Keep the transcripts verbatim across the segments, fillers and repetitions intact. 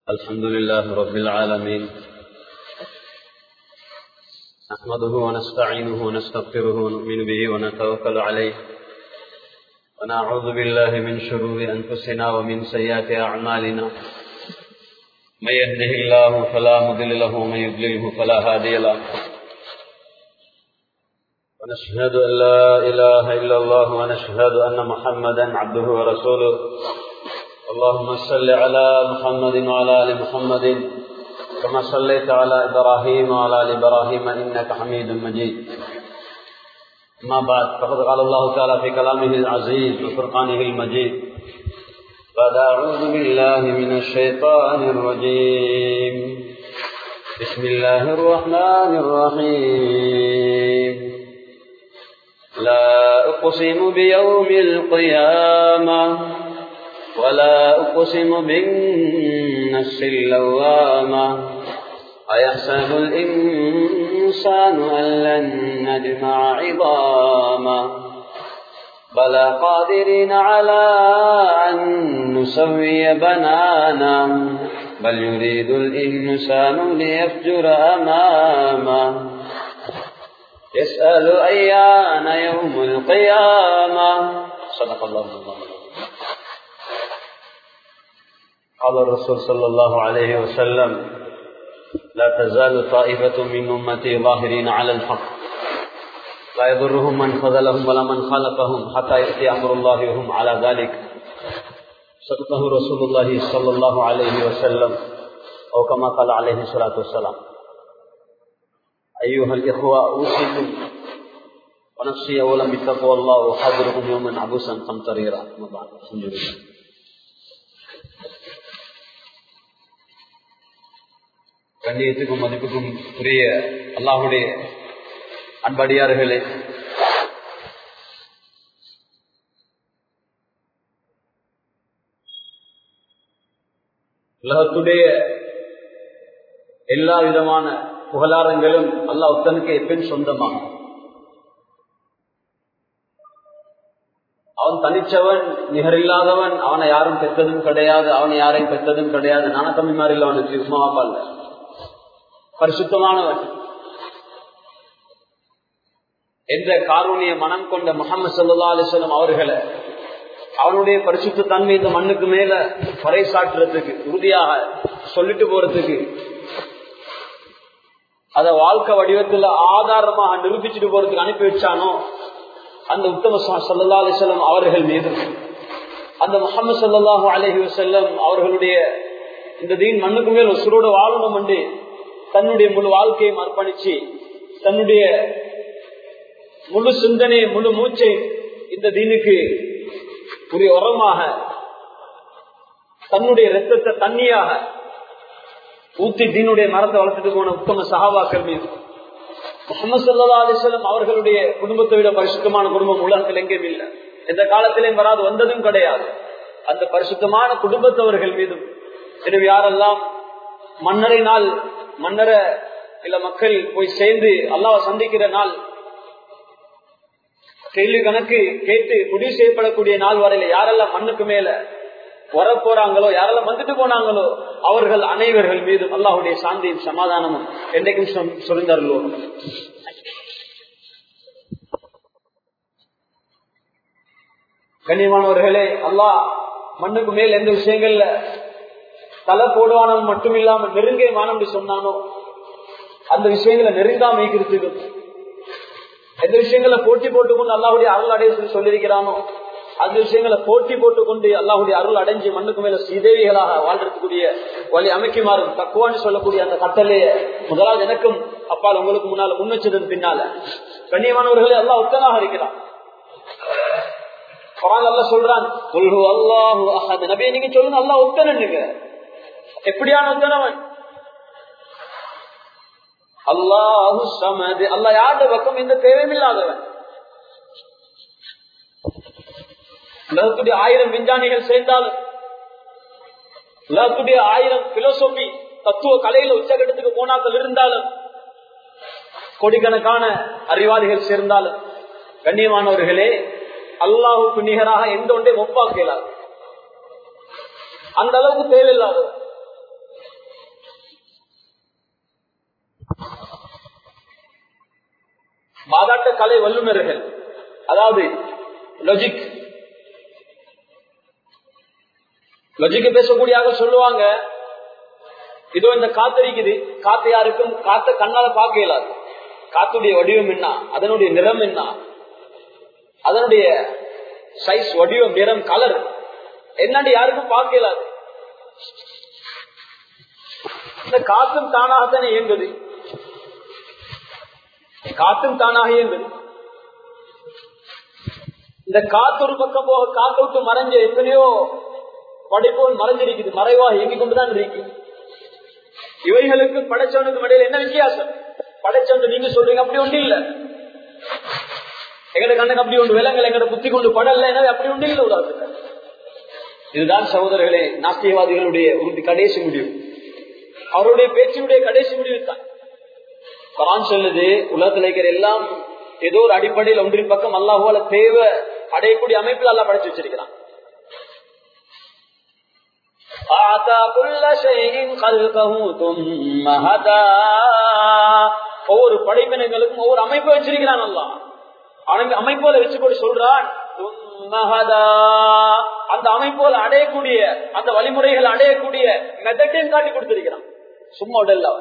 الحمد لله رب العالمين، نحمده ونستعينه ونستغفره ونؤمن به ونتوكل عليه، ونعوذ بالله من شرور أنفسنا ومن سيئات أعمالنا. من يهده الله فلا مضل له ومن يضلله فلا هادي له، ونشهد أن لا إله إلا الله ونشهد أن محمدا عبده ورسوله. اللهم صل على محمد وعلى آل محمد كما صليت على إبراهيم وعلى آل إبراهيم إنك حميد مجيد. أما بعد، فقد قال الله تعالى في كلامه العزيز وفرقانه المجيد: بعد أعوذ بالله من الشيطان الرجيم، بسم الله الرحمن الرحيم. لا أقسم بيوم القيامة ولا أقسم بالنفس اللوامة أيحسب الإنسان أن لن نجمع عظامه بلى قادرين على أن نسوي بنانا بل يريد الإنسان ليفجر أمامه يسأل أيان يوم القيامة. صدق الله العظيم. قال الرسول صلى الله عليه وسلم: لا تزال طائفة من أمتي ظاهرين على الحق لا يضرهم من خذلهم ولا من خالفهم حتى يأتي أمر الله وهم على ذلك. صدقه رسول الله صلى الله عليه وسلم أو كما قال عليه الصلاة والسلام. أيها الإخوة، أوصيكم ونفسي أولا بتقوى الله وحاضركم يوما عبوسا قمطريرا. الحمد لله. கண்ணியத்துக்கும் மதிப்புக்கும் உரிய அல்லாஹுடைய அன்படியார்களே, உலகத்துடைய எல்லா விதமான புகழாரங்களும் அல்லாஹ் ஒருத்தனுக்கு எப்பயும் சொந்தமாகும். அவன் தனிச்சவன், நிகரில்லாதவன். அவனை யாரும் பெற்றதும் கிடையாது, அவனை யாரையும் பெற்றதும் கிடையாது. நானத்தமிழ்மார் இல்லை அவனுக்கு, உமாவாப்பால் பரிசுத்தமானவன் என்ற காரூணிய மனம் கொண்ட முஹம்மது ஸல்லல்லாஹு அலைஹி வஸல்லம் அவர்களை அவனுடைய பரிசுத்த தன்மை இந்த மண்ணுக்கு மேல பறைசாற்றுறதுக்கு, உறுதியாக சொல்லிட்டு போறதுக்கு, அத வாழ்க்கை வடிவத்துல ஆதாரமாக நிரூபிச்சுட்டு போறதுக்கு அனுப்பி வச்சானோ அந்த உத்தம ஸல்லல்லாஹு அலைஹி வஸல்லம் அவர்கள் மீது, அந்த முஹம்மது ஸல்லல்லாஹு அலைஹி வஸல்லம் அவர்களுடைய இந்த தீன் மண்ணுக்கு மேல் உசுரோட வாழணும் என்று தன்னுடைய முழு வாழ்க்கையை அர்ப்பணிச்சு, தன்னுடைய முழு சிந்தனை, முழு மூச்சை இந்த தீனுக்கு உரிய உரமாக, தன்னுடைய ரத்தத்தை தண்ணியாக ஊத்தி தீனுடைய மரத்தை வளர்த்துட்டு போன உத்தம சஹாபாக்கள் மீது, முஹம்மது ஸல்லல்லாஹு அலைஹி வஸல்லம் அவர்களுடைய குடும்பத்தை விட பரிசுத்தமான குடும்பம் உலகத்தில் எங்கேயும் இல்லை, எந்த காலத்திலையும் வராது, வந்ததும் கிடையாது. அந்த பரிசுத்தமான குடும்பத்தவர்கள் மீதும், எனவே யாரெல்லாம் மன்னரை நாள், மன்னர இல்ல மக்கள் போய் சேர்ந்து அல்லாஹ்வை சந்திக்கிற நாள், கேள்வி கணக்கு கேட்டு முடிவு செய்யப்படக்கூடிய நாள் வரையில யாரெல்லாம் மண்ணுக்கு மேல வர போறாங்களோ, யாரெல்லாம் வந்துட்டு போனாங்களோ அவர்கள் அனைவர்கள் மீதும் அல்லாஹ்வுடைய சாந்தியும் சமாதானமும் என்றைக்கும் சுரிந்தருளோ. கண்ணியமானவர்களே, அல்லாஹ் மண்ணுக்கு மேல் எந்த விஷயங்கள்ல தலை போடுவானவன் மட்டும் இல்லாம நெருங்கே வானம் சொன்னானோ அந்த விஷயங்களை நெருங்காம இருக்கிறதுக்கு, எந்த விஷயங்களை போட்டி போட்டுக்கொண்டு அல்லாஹ்வுடைய அருள் அடைய சொல்லியிருக்கிறானோ அந்த விஷயங்களை போட்டி போட்டுக்கொண்டு அல்லாஹ்வுடைய அருள் அடைஞ்சு மண்ணுக்கு மேல சீதேவிகளாக வாழ்றதுக்குரிய வழி அமைக்குமாறும் தக்குவான்னு சொல்லக்கூடிய அந்த கட்டளைய முதலாவது எனக்கும் அப்பால் உங்களுக்கு முன்னால முன் வச்சதன் பின்னால கண்ணியமானவர்களே அல்லாஹ் ஒத்தனாக இருக்கிறான். அல்லாஹ் சொல்றான், நபியை நீங்க சொல்லுங்க அல்லாஹ் ஒத்தனங்க. எப்படியான ஒத்தனவன்? அல்லாஹு ஸமத். அல்லாஹ் யாருடைய பக்கம் எந்த தேவையும் இல்லாதவன். உலகத்துடைய ஆயிரம் விஞ்ஞானிகள் சேர்ந்தாலும், உலகத்துடைய ஆயிரம் பிலோசோபி தத்துவ கலையில உச்சகட்டத்துக்கு போனாக்கள் இருந்தாலும், கோடிக்கணக்கான அறிவாளிகள் சேர்ந்தாலும், கண்ணியமானவர்களே, அல்லாஹுக்கு நிகராக எந்த ஒன்றை ஒப்பாக்கலாது. அந்த அளவுக்கு தேவையில்லாத வாதாட்ட கலை வல்லுநர்கள், அதாவது லாஜிக் லாஜிக் பேசக்கூடியாக சொல்லுவாங்க, இதோ இந்த காத்து இருக்குது, காத்து யாருக்கும் காத்த கண்ணால பார்க்க இயலாது. காத்துடைய வடிவம் என்ன, அதனுடைய நிறம் என்ன, அதனுடைய சைஸ், வடிவம், நிறம், கலர் என்னன்னு யாருக்கும் பார்க்க இயலாது. இந்த காத்தும் தானாகத்தானே இயங்குது, காத்தும் தானாக இயங்குது. இந்த காத்து ஒரு பக்கம் போக காத்து விட்டு மறைஞ்ச எத்தனையோ படைப்போல் மறைஞ்சிருக்குது, மறைவாக இயங்கிக் கொண்டுதான் இருக்கு. இவைகளுக்கு படைச்சவனுக்கு இடையில என்ன வித்தியாசம்? படைச்சவன் நீங்க சொல்றீங்க, அப்படி ஒன்று இல்ல. எங்கட கண்ணுக்கு அப்படி ஒன்று விலங்கல், எங்கட புத்தி கொண்டு படல, எனவே அப்படி ஒன்று இல்லை. உதாரணத்துக்கு இதுதான் சகோதரர்களே நாஸ்திகவாதிகளுடைய உறுதி கடைசி முடிவு, அவருடைய பேச்சினுடைய கடைசி முடிவு தான். குர்ஆன் சொல்லுது, உலகத்தில் இருக்கிற எல்லாம் ஏதோ ஒரு அடிப்படையில் ஒன்றின் பக்கம் அல்லாஹ்வால தேவை அடையக்கூடிய அமைப்பில் அல்லாஹ் படைச்சு வச்சிருக்கிறான். ஒவ்வொரு படைப்பினங்களுக்கும் ஒவ்வொரு அமைப்பை வச்சிருக்கிறான் அல்லாஹ். அமைப்போல வச்சு கூட சொல்றான், அந்த அமைப்போல அடையக்கூடிய அந்த வழிமுறைகள் அடையக்கூடிய மெத்தட்டையும் காட்டி கொடுத்திருக்கிறான். சும்மா உடல்ல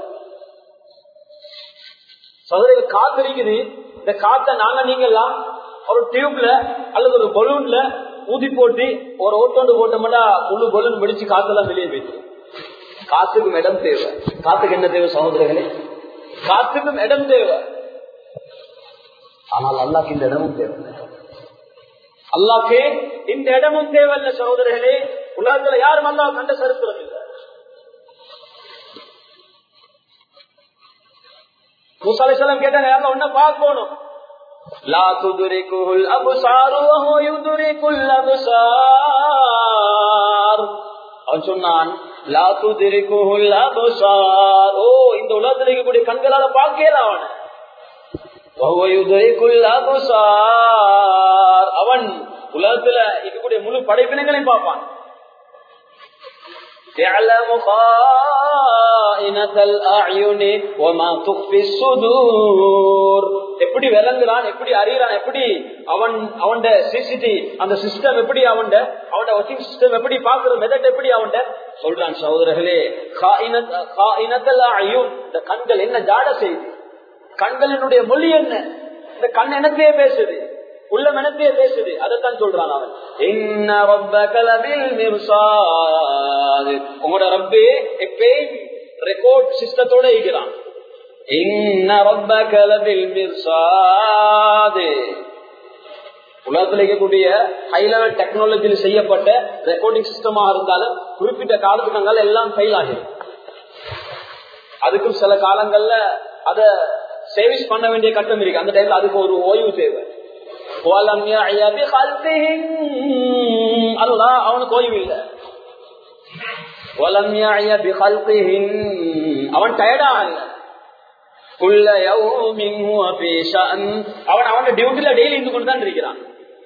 சகோதரர்கள் காத்து இருக்குது. இந்த காத்த நாங்க நீங்கெல்லாம் ஒரு டியூப்ல அல்லது ஒரு பலூன்ல ஊதி போட்டு ஒரு ஓட்டோண்டு போட்டோம்னா முழு பலூன் வெடிச்சு காத்தெல்லாம் வெளியே போயிட்டு. காத்துக்கும் இடம் தேவை. காத்துக்கு என்ன தேவை சகோதரர்களே? காத்துக்கும் இடம் தேவை. ஆனால் அல்லாஹ்க்கு இந்த இடமும் தேவை. அல்லாஹ்க்கு இந்த இடமும் தேவையில்லை சகோதரர்களே. உலகத்துல யாரும் அல்லாஹ் கண்ட சரித்திரம் இல்லை. மூசா அலைஹிஸ்ஸலாம் கேட்டாங்க, யாரும் ஒன்ன பார்க்கணும். லா துதுரிகுல் அப்சார் வஹு யுதுரிகுல் அப்சார். அவன் சொன்னான், லா துதுரிகுல் அப்சார். ஓ, இந்த உலகத்தில் இருக்கக்கூடிய கண்களால பார்க்கல அவன். வஹு யுதுரிகுல் அப்சார். அவன் உலகத்துல இருக்கக்கூடிய முழு படைப்பினங்களையும் பார்ப்பான். يعلم خائنة الأعين وما تخفي الصدور. எப்படி விளங்குறான், எப்படி அறியறான், எப்படி அவன் அவன் சிசிடி அந்த சிஸ்டம் எப்படி அவன் அவன் ஒர்க்கிங் சிஸ்டம் எப்படி பாக்குற மெத்தட் எப்படி அவன் சொல்றான். சகோதரர்களே, காயினத்தல் அயூன், இந்த கண்கள் என்ன ஜாட செய்யுது, கண்களினுடைய மொழி என்ன, இந்த கண் என்னத்தையே பேசுது, உள்ள மனத்தையே பேசுது, அதைத்தான் சொல்றான் அவன். இன்ன ரப்பக லபில் மிர்சாத். உங்களோட ரப்பே எப்பயும் ரெக்கார்ட் சிஸ்டத்தோட இருக்கிறான். இன்ன ரப்பக லபில் மிர்சாத். உலகத்தில் இருக்கக்கூடிய ஹை லெவல் டெக்னாலஜியில் செய்யப்பட்ட ரெக்கார்டிங் சிஸ்டமா இருந்தாலும் குறிப்பிட்ட காலத்துக்கு அங்கால எல்லாம் ஃபெயில் ஆகிடும். அதுக்கும் சில காலங்கள்ல அத சேவிஸ் பண்ண வேண்டிய கட்டம் இருக்கு. அந்த டைம்ல அதுக்கு ஒரு ஓய்வு தேவை. அவனுக்கு ஓய்வு இல்ல. அவன் டயர்டா அவன் அவன் டியூட்டில டெய்லி இருந்து கொண்டுதான் இருக்கிறான்.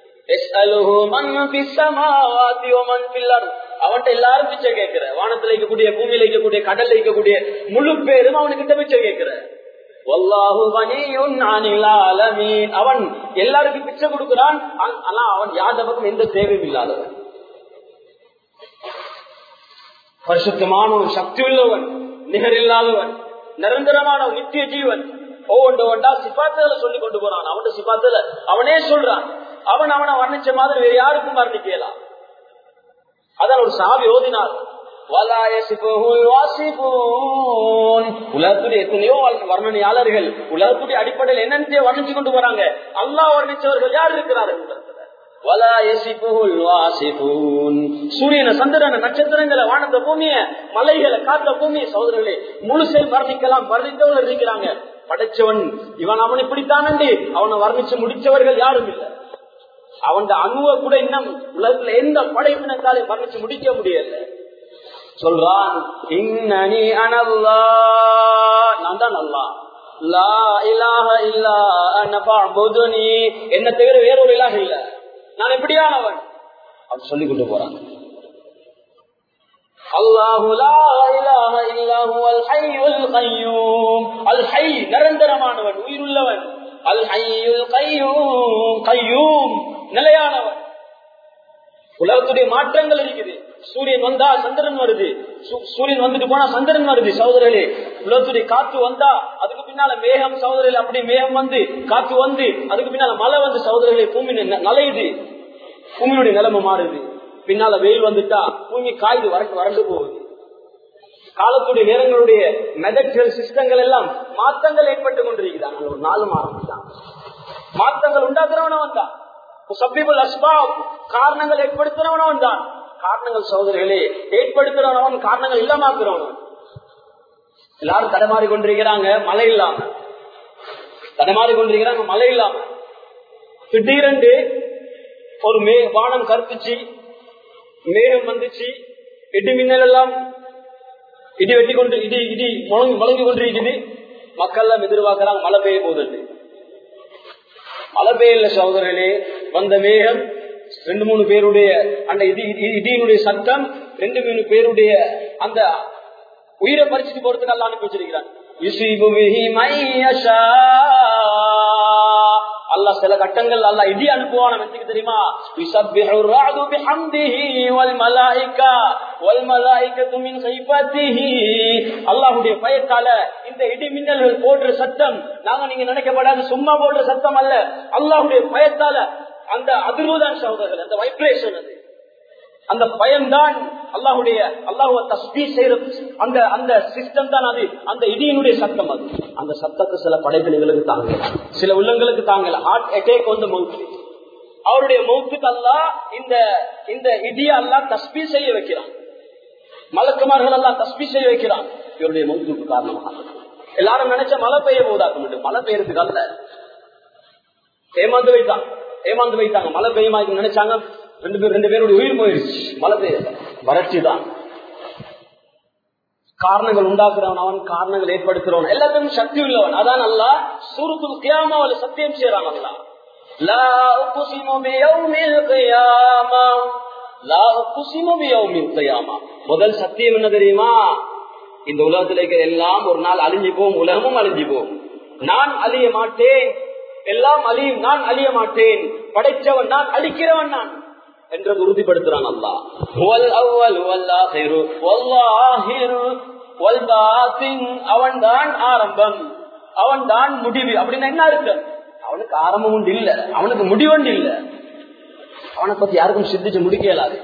அவன்கிட்ட எல்லாரும் பிச்சை கேட்கிற, வானத்துல இருக்கக்கூடிய பூமியில இருக்கக்கூடிய கடல்ல இருக்கக்கூடிய முழு பேரும் அவனுக்கிட்ட பிச்சை கேட்கிற. அவன் எல்லாருக்கும் பிச்சை கொடுக்கிறான். ஆனா அவன் யார் பக்கம் எந்த தேவையும் இல்லாதவன், பரிசுத்தமானவன், சக்தி உள்ளவன், நிகர் இல்லாதவன், நிரந்தரமானவன், நித்திய ஜீவன். ஒவ்வொன்று ஒன்றா சிபாத்துல சொல்லி கொண்டு போறான். அவன் சிபாத்துல அவனே சொல்றான். அவன் அவனை வர்ணிச்ச மாதிரி வேற யாருக்கும் வர்ணிக்கலாம். அதான் ஒரு சாவி ஓதினார். உலகத்துடைய எத்தனையோ வர்ணனையாளர்கள் உலகத்துடைய அடிப்படையில் என்னென்ன வர்ணிச்சு கொண்டு வராங்க. அல்லாஹ் வர்ணிச்சவர்கள் யார் இருக்கிறார்கள்? சூரியனை, சந்திரனை, நட்சத்திரங்களை, வானத்த பூமிய, மலைகளை, காத்த பூமியை சகோதரர்களே முழுசை வர்ணிக்கலாம். வர்ணித்தவர்கள் இருக்கிறாங்க. படைச்சவன் இவன் அவன் இப்படித்தான் அவனை வர்ணிச்சு முடிச்சவர்கள் யாரும் இல்லை. அவன் அணுவ கூட இன்னும் உலகத்துல எந்த படைப்பினத்தாலே வர்ணிச்சு முடிக்க முடியல. சொல்றான், இன்னனி அனல்லாஹ், நான் தான் அல்லாஹ், லா இலாஹ இல்லா அன ஃபஅபுதுனி, என்ன தவிர வேறொரு இலாஹ் இல்ல, நான் எப்படியானவன் அவன் சொல்லி கொண்டு போறான். அல்லாஹு லா இலாஹ இல்லா ஹுவல் ஹய்யுல் கய்யூம். அல் ஹய், நிரந்தரமானவன், உயிருள்ளவன். அல் ஹய்யுல் கய்யூம் கய்யூம் நிலையானவர். உலகத்துடைய மாற்றங்கள் இருக்குது. சூரியன் வந்தா சந்திரன் வருது, சூரியன் வந்துட்டு போனா சந்திரன் வருது. சகோதரர்களே, உலகத்துடைய காற்று வந்தா அதுக்கு பின்னால மேகம், சகோதரர்களே அப்படி மேகம் வந்து காற்று வந்து அதுக்கு பின்னால மழை வந்து சகோதரர்களே பூமி நலையுது, பூமியுடைய நிலைமை மாறுது. பின்னால வெயில் வந்துட்டா பூமி காய்து வறண்டு வறண்டு போகுது. காலத்துடைய நேரங்களுடைய மெதட்கள் சிஸ்டங்கள் எல்லாம் மாற்றங்கள் ஏற்பட்டு கொண்டிருக்கிறாங்க. ஒரு நாலு மாதம் மாற்றங்கள் உண்டாக்குறவனவன் தான். காரணங்கள் ஏற்படுத்துறவனவன் தான். காரணங்கள் சகோதரர்களே ஏற்படுத்துறவனவன் காரணங்கள் இல்லாமக்கிறவன். எல்லாரும் தடமாறி கொண்டிருக்கிறாங்க மழை இல்லாம, தடமாறி கொண்டிருக்கிறாங்க மழை இல்லாம. திடீரென்று ஒரு மே வானம் கருத்துச்சு, மேகம் வந்துச்சு, இடி மின்னல் எல்லாம் இடி வெட்டி கொண்டு இடி இடி முழங்கி கொண்டிருக்குது. மக்கள் எல்லாம் எதிர்பார்க்கிறாங்க மழை பெய்ய போகுது. மழை பெய்யல சகோதரர்களே. வந்த மேகம் ரெண்டு மூணு பேருடைய அந்த இடியினுடைய சத்தம் ரெண்டு மூணு பேருடைய அந்த உயிரை பறிச்சுட்டு போறதுக்கு எல்லாம் அனுப்பி வச்சிருக்கிறான். அல்லாஹ் சில கட்டங்கள் அல்லாஹ் இடி அனுப்புவான். எதுக்கு தெரியுமா? யுஸப்பிஹு الرعد بحمده والملائكه والملائكه من خيفته. அல்லாஹ்வுடைய பயத்தால இந்த இடி மின்னல்கள் போடுற சத்தம் நாங்க நீங்க நினைக்கப்படாது சும்மா போடுற சத்தம் அல்ல. அல்லாஹ்வுடைய பயத்தால அந்த அதிர்வுதான் சகோதரர்கள், அந்த வைப்ரேஷன், அது அந்த பயம்தான் அல்லாஹ்வுடைய அல்லாஹ்வை தஸ்பீஹ் செய்யற அந்த அந்த சிஸ்டம் தான் அது. அந்த இடியினுடைய சத்தம் அது. அந்த சத்தத்தை சில படைப்பினங்களுக்கு தாங்கல, சில உள்ளங்களுக்கு தாங்கல. ஹார்ட் அட்டாக் வந்து மவுத், அவருடைய மவுத்துக்கு அல்லாஹ் இந்த இந்த இடிய அல்லாஹ் தஸ்பீஹ் செய்ய வைக்கிறான். மலக்குமார்கள் அல்லாஹ் தஸ்பீஹ் செய்ய வைக்கிறான். இவருடைய மவுத்துக்கு காரணமாக எல்லாரும் நினைச்ச மழை பெய்ய போதாக்க முடியும். மழை பெய்யறதுக்கு அல்ல, ஏமாந்து வைத்தாங்க ஏமாந்து வைத்தாங்க மழை பெய்யுமா நினைச்சாங்க. ரெண்டு பேர் ரெண்டு பேருடைய உயிர் போயிருச்சு. மழை பெய்ய வறட்சி தான். காரணங்கள் உண்டாக்குறவன் அவன், காரணங்கள் ஏற்படுத்துறவன், எல்லாத்தையும் சக்தி உள்ளவன். அதான் அல்லாஹ் சூரத்துல் கியாமாவுல சத்தியம் செய்றான். அல்லாஹ் லா உக்ஸிமு பியௌமில் கியாமா, லா உக்ஸிமு பியௌமில் கியாமா. முதல் சத்தியம் என்ன தெரியுமா? இந்த உலகத்தில் இருக்கிற எல்லாம் ஒரு நாள் அழிஞ்சு போகும், உலகமும் அழிஞ்சு போகும். நான் அழிய மாட்டேன், எல்லாம் அழியும், நான் அழிய மாட்டேன். படைச்சவன் நான், அழிக்கிறவன் நான் என்றது உறுதிப்படுத்துறான் அல்லாஹ். வல் அவ்வல் வல் ஆஹிரு வல் ஆஹிரு வல் பாத்தின். அவன் தான் ஆரம்பம், அவன் தான் முடிவு. அப்படின்னு என்ன இருக்கு? அவனுக்கு ஆரம்பம் உண்டு இல்ல, அவனுக்கு முடிவண்டு இல்ல. அவனை பத்தி யாருக்கும் சிந்திச்சு முடிக்க இயலாது.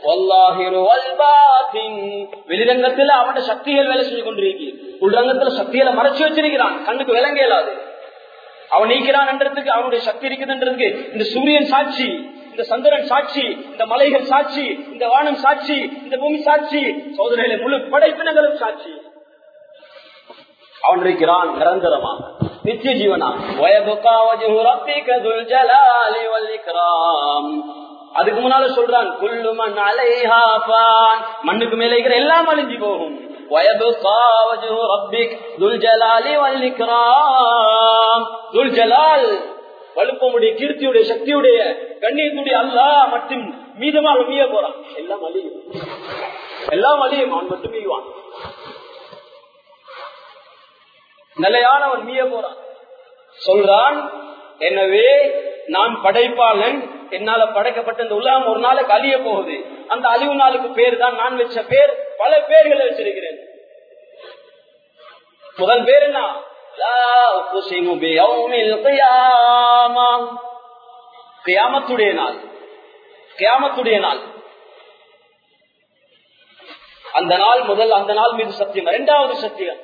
வெளிரங்கத்துல அவனோட சக்திகள் வேலை செஞ்சு கொண்டிருக்கு, உள்ரங்கத்துல சக்திகளை மறைச்சு வச்சிருக்கிறான், கண்ணுக்கு விளங்க இயலாது. அவன் நீக்கிறான் என்றதுக்கு அவனுடைய சக்தி இருக்குதுன்றதுக்கு இந்த சூரியன் சாட்சி, இந்த சந்திரன் சாட்சி, இந்த மலைகள் சாட்சி, இந்த வானம் சாட்சி, இந்த பூமி சாட்சி, சோதனையில முழு படைப்பினங்களும் சாட்சி. அவன் இருக்கிறான் நிரந்தரமாக, நித்திய ஜீவனா. அதுக்கு முன்னால சொல்றான், குல்லுமன் அலைஹா ஃபான், மண்ணுக்கு மேல இருக்கிற எல்லாம் அழிஞ்சு போகும். وَيَبْقَى وَجْهُ رَبِّكَ ذُو الْجَلَالِ وَالْإِكْرَامِ. ذُو الْجَلَالِ வலுப்பமுடைய கீர்த்தியுடைய சக்தியுடைய கண்ணியத்துடைய அல்லாஹ் மட்டும் மீதமாக மீய போறான். எல்லாம் அழியும், எல்லாம் அழியும், அவன் மட்டும் மீவான். நிலையானவன் மீய போறான். சொல்றான், எனவே நான் படைப்பாளன், என்னால படைக்கப்பட்ட இந்த உலகம் ஒரு நாளுக்கு அழிய போகுது. அந்த அழிவு நாளுக்கு பேர் தான் நான் வச்ச பேர், பல பேர்களை வச்சிருக்கிறேன். முதல் பேர் என்ன? கியாமத்துடைய நாள். கியாமத்துடைய நாள், அந்த நாள் முதல், அந்த நாள் மீது சத்தியம். இரண்டாவது சத்தியம்,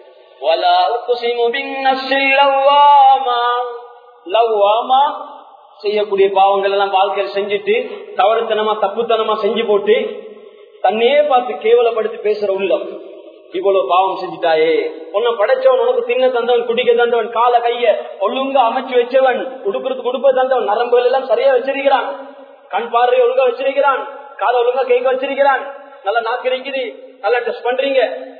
செய்யக்கூடிய பாவங்கள் எல்லாம் வாழ்க்கையில் செஞ்சுட்டு தவறுத்தனமா தப்புத்தனமா செஞ்சு போட்டு தன்னையே பார்த்து கேவலப்படுத்தி பேசுற உள்ளம். இவ்வளவு பாவம் செஞ்சுட்டாயே, உன்னை படைச்சவன், உனக்கு தின்ன தந்தவன், குடிக்க தந்தவன், கால கைய ஒழுங்க அமைச்சு வச்சவன், உடுப்புறதுக்கு உடுப்ப தந்தவன், நரம்புகள் எல்லாம் சரியா வச்சிருக்கிறான், கண் பார்வை ஒழுங்கா வச்சிருக்கிறான், கால ஒழுங்கா கேட்க வச்சிருக்கிறான், நல்லா நாக்கு இருக்குது, நல்லா டெஸ்ட் பண்றீங்க.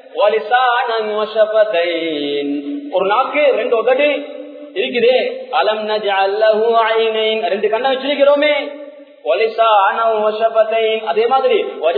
ஒரு நாக்கு ரெண்டு உதடு இருக்குதே, அலம் நஜஅல் லஹு ஐனைன், ரெண்டு கண்ணை வச்சிருக்கிறோமே. அதே மாதிரி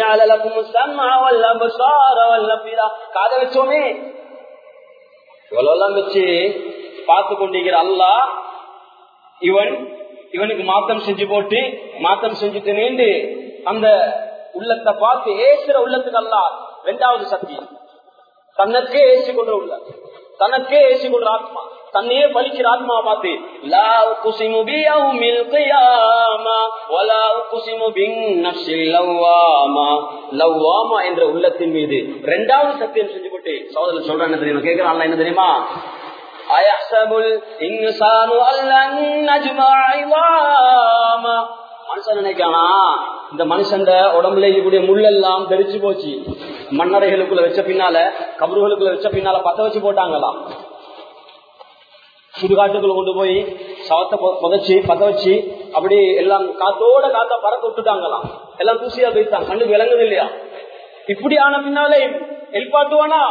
காதை வச்சோமே. இவ்வளவு வச்சு பார்த்து கொண்டிருக்கிற அல்லாஹ் இவன் இவனுக்கு மாத்தம் செஞ்சு போட்டு மாத்தம் செஞ்சுட்டு நீண்டு அந்த உள்ளத்தை பார்த்து ஏசுற உள்ளத்துக்கு அல்ல இரண்டாவது சத்தியம். தனக்கே ஏசி கொண்டு உள்ள தனக்கே ஏசி கொள்ற ஆத்மா, தன்னையே பலிக்கிற ஆத்மாவை பார்த்து லா உக்ஸிமு பியௌமில் கியாமா வலா உக்ஸிமு பின்னஃப்ஸில் லவ்வாமா லவ்வாமா என்ற உள்ளத்தின் மீது இரண்டாவது சத்தியம் செஞ்சு போட்டு சகோதரர் சொல்றான். என்ன தெரியுமா கேட்கிறான்? அல்லாஹ் என்ன தெரியுமா? அயஹ்சபுல் இன்சானு அல்லன் நஜ்மஅ இதாமா. மனுஷன் நினைக்கானா இந்த மனுஷன் உடம்புல இருக்கக்கூடிய முள்ளெல்லாம் தெரிச்சு போச்சு, மண்ணறைகளுக்குள்ள வச்ச பின்னால கபறுகளுக்குள்ள வச்ச பின்னால பத்த வச்சு போட்டாங்களாம். சுடுகாட்டுக்குள்ள கொண்டு போய் சவத்தை புதைச்சி பத்த வச்சு அப்படி எல்லாம் காத்தோட காத்தா பறக்க விட்டுட்டாங்களாம். எல்லாம் தூசியா போயிட்டாங்க, கண்ணுக்கு விளங்குது இல்லையா? இப்படி ஆன பின்னாலே எழுப்பாட்டுவானா?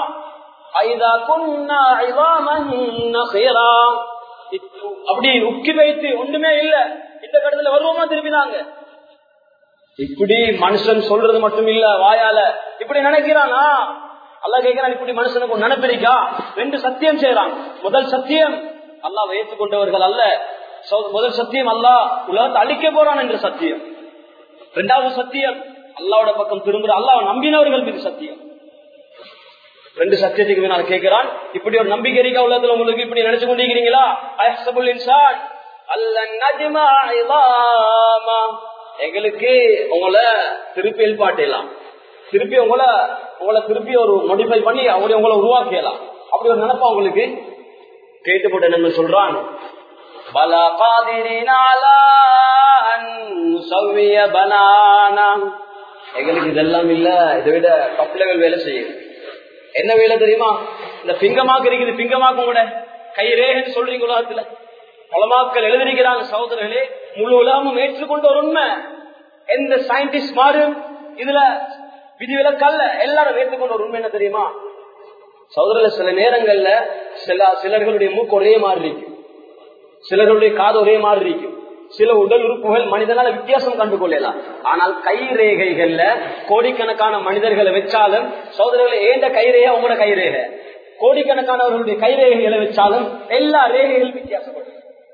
அப்படி உக்கி வைத்து ஒன்றுமே இல்ல, இந்த கடத்துல வருவோமா திரும்பினாங்க. இப்படி மனுஷன் சொல்றது மட்டும் இல்ல, வாயால இப்படி நினைக்கிறானா? அல்லாஹ் கேட்கிறான், இப்படி மனுஷனுக்கு நினைப்பிருக்கா? ரெண்டு சத்தியம் செய்யறான். முதல் சத்தியம் அல்லாஹ் ஏற்றுக்கொண்டவர்கள் அல்ல, முதல் சத்தியம் அல்லாஹ் உலகத்தை அழிக்க போறான் என்ற சத்தியம். இரண்டாவது சத்தியம் அல்லாவோட பக்கம் திரும்புற அல்லாஹ் நம்பினவர்கள் மீது சத்தியம். ரெண்டு சத்தியத்துக்கு பின்னால் கேட்கிறான், இப்படி ஒரு நம்பிக்கை இருக்கா உலகத்துல உங்களுக்கு? இப்படி நினைச்சு கொண்டிருக்கிறீங்களா? அயஹ்சபுல் இன்சான் அல்லன் நஜ்மஅ இதாமா. எங்களுக்கு உங்களை திருப்பி எழுப்பாட்டலாம், திருப்பி உங்களை உங்களை திருப்பி ஒரு மோடிஃபை பண்ணி அவருடைய உங்களை உருவாக்கலாம். அப்படி ஒரு நினைப்பா உங்களுக்கு? கேட்டுப்பட்ட என்ன சொல்றான்? பலா காதிரின் அலா அன் நுஸவ்விய பனானா. எங்களுக்கு இதெல்லாம் இல்ல, இதை விட டாப் லெவல் வேலை செய்யும். என்ன வேலை தெரியுமா? இந்த பிங்கமாக்கு இருக்குது, பிங்கமாக்கு கூட கை ரேகன்னு சொல்றீங்க உலகத்துல. உலமாக்கள் எழுதிருக்கிறாங்க சகோதரர்களே, முழு உலகமும் ஏற்றுக்கொண்ட ஒரு உண்மை. எந்த சயின்டிஸ்ட் மாறும் இதுல விதிவிலக்கல்ல, எல்லாரும் ஏற்றுக்கொண்ட ஒரு உண்மை என்ன தெரியுமா சகோதரர்கள்? சில நேரங்கள்ல சில சிலர்களுடைய மூக்கு ஒரே மாதிரி இருக்கும், சிலர்களுடைய காது ஒரே மாதிரி இருக்கும், சில உடல் உறுப்புகள் மனிதனால வித்தியாசம் கண்டுகொள்ளலாம். ஆனால் கை ரேகைகள்ல கோடிக்கணக்கான மனிதர்களை வச்சாலும் சகோதரர்களை ஏண்ட கைரேகை உங்களோட கைரேகை, கோடிக்கணக்கானவர்களுடைய கைரேகைகளை வச்சாலும் எல்லா ரேகைகளும் வித்தியாசப்படும்.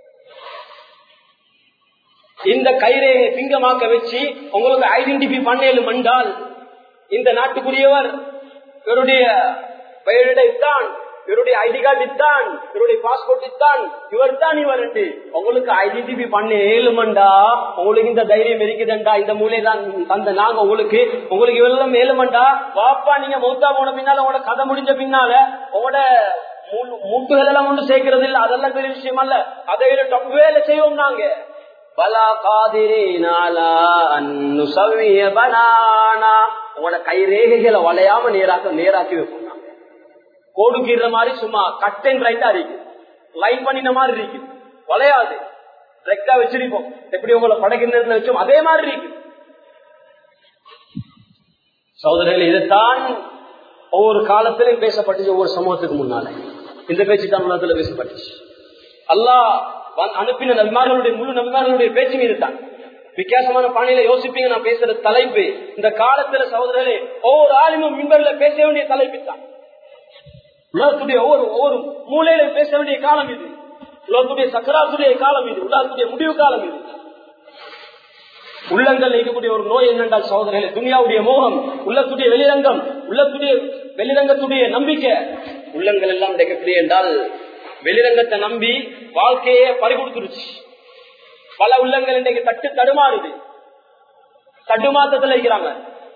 இந்த கைரேகை சிங்கமாக்க வச்சு உங்களுக்கு ஐடென்டிஃபை பண்ணலும் என்றால் இந்த நாட்டுக்குரியவர் இவருடைய பெயரிடை தான், இவருடைய ஐடி கார்டு தான், இவருடைய பாஸ்போர்ட் தான், இவர் தான் இவர் என்று உங்களுக்கு ஐடென்டிஃபை பண்ண ஏழுமண்டா, உங்களுக்கு இந்த தைரியம் இருக்குதுண்டா, இந்த மூலை தான் தந்த நாங்க உங்களுக்கு உங்களுக்கு இவெல்லாம் ஏழுமண்டா. வாப்பா நீங்க மௌத்தா போன பின்னால உங்களோட கதை முடிஞ்ச பின்னால உங்களோட மூட்டுகள் எல்லாம் ஒன்று சேர்க்கிறது இல்லை, அதெல்லாம் பெரிய விஷயம் அல்ல. அதை டப் வேலை செய்வோம் நாங்க. பலா காதிரினாலா அன்னு சவ்விய பனானா. உங்களோட கை ரேகைகளை வளையாம நேராக்க நேராக்கி வைப்போம். கோடு கீற மாதிரி சும்மா கட் அண்ட் ரைட்டா இருக்கு, லைன் பண்ணின மாதிரி இருக்கு, வளையாது, ரெக்டா வச்சிருப்போம். எப்படி உங்களை படைக்கின்ற வச்சோம் அதே மாதிரி இருக்கு. சகோதரர்கள், இதைத்தான் ஒவ்வொரு காலத்திலும் பேசப்பட்டுச்சு. ஒவ்வொரு சமூகத்துக்கு முன்னால இந்த பேச்சு தான் உலகத்துல பேசப்பட்டுச்சு. அல்லாஹ் அனுப்பின நபிமார்களுடைய முழு நபிமார்களுடைய பேச்சு மீது தான். வித்தியாசமான பாணியில யோசிப்பீங்க. நான் பேசுற தலைப்பு இந்த காலத்துல சகோதரர்களே ஒவ்வொரு ஆளுமும் மின்பர்ல பேச வேண்டிய தலைப்பு தான். உலகத்துடைய ஒவ்வொரு ஒவ்வொரு மூலையில பேச வேண்டிய காலம் இது. உலகத்துடைய சக்கராத்துடைய காலம் இது. உலகத்துடைய முடிவு காலம் இது. உள்ளங்கள் இருக்கக்கூடிய ஒரு நோய் என்னென்றால் சகோதரர்களே துனியாவுடைய மோகம், உள்ளத்துடைய வெளிரங்கம், உள்ளத்துடைய வெளிரங்கத்துடைய நம்பிக்கை. உள்ளங்கள் எல்லாம் கிடைக்கக்கூடிய என்றால் வெளிரங்கத்தை நம்பி வாழ்க்கையே பறிகொடுத்துருச்சு. பல உள்ளங்கள் இன்றைக்கு தட்டு தடுமாறுது, தடுமாற்றத்தில் இருக்கிறாங்க.